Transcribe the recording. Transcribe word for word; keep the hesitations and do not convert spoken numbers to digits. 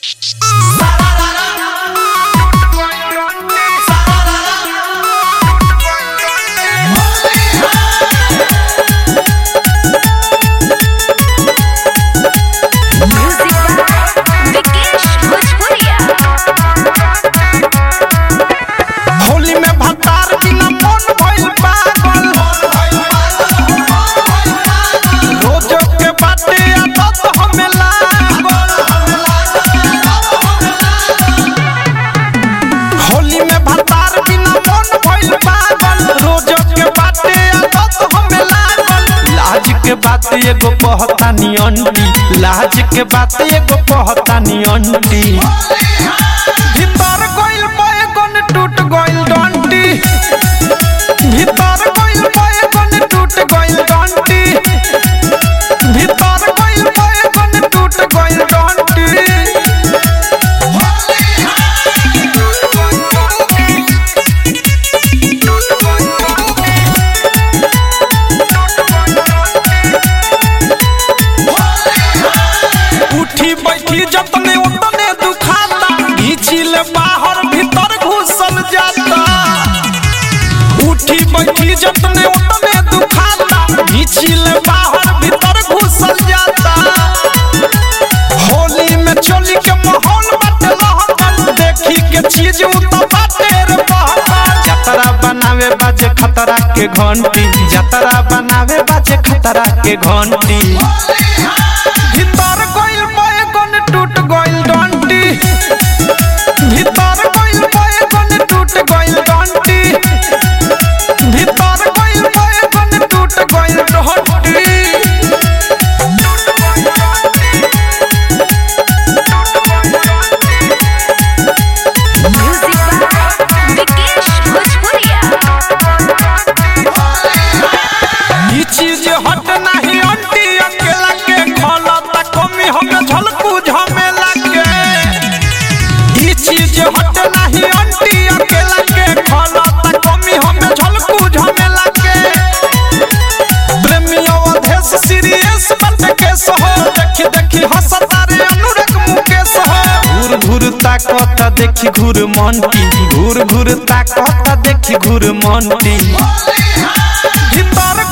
के बात एगो कहतानी आंटी, लाज के बात एगो कहतानी आंटी। भीतर गइल बैगन टूट गइल डंटी, भीतर गइल बैगन टूट गइल डंटी, भीतर गइल बैगन टूट गइल डंटी। उठी बैठी जतने उतने दुखाता, घीचिल बाहर भीतर घुसल जाता। उठी बैठी जतने उतने दुखाता, घीचिल बाहर भीतर घुसल जाता। होली में चोली के माहौल बाटे लहकन, देखी के चीज उतर बाटे रे बहकन। जतरा बनावे बाजे खतरा के घंटी, जतरा बनावे बाजे खतरा के घंटी। भीतर गइल बैगन टूट गइल डंटी, भीतर गइल बैगन टूट गइल डंटी, भीतर गइल बैगन टूट गइल डंटी। ई चीज हट नहीं आंटी, अकेला के खाला तक कमी हमें झलकू झमेला के। ई चीज हट नहीं आंटी, अकेला के खाला तक कमी हमें झलकू झमेला के। प्रेमियों अधेश सीरियस बन के सहो, देखी देखी हंसता रे अनुराग मुकेश हो। घूर घूर ताकत देखी घूर मंटी, घूर घूर ताकत देखी घूर मंटी। भीतर